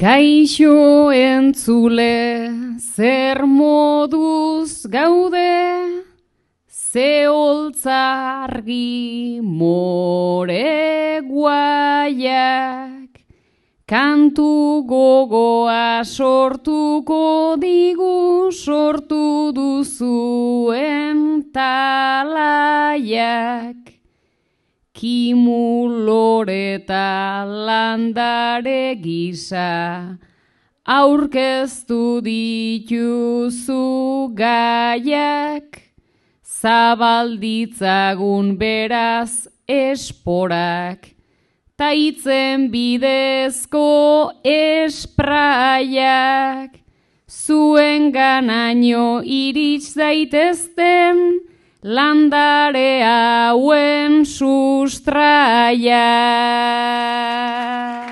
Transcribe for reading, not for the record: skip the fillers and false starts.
Kaixo entzule, zer moduz gaude, ze holtzargi more guaiak, kantu gogoa sortuko digu sortu duzuen talaiak. Kimuloreta landare gisa, aurkeztu dituzu gaiak, zabalditzagun beraz esporak, taitzen bidezko espraiak, zuen ganaino irits daitezten, landare hauen sustraia.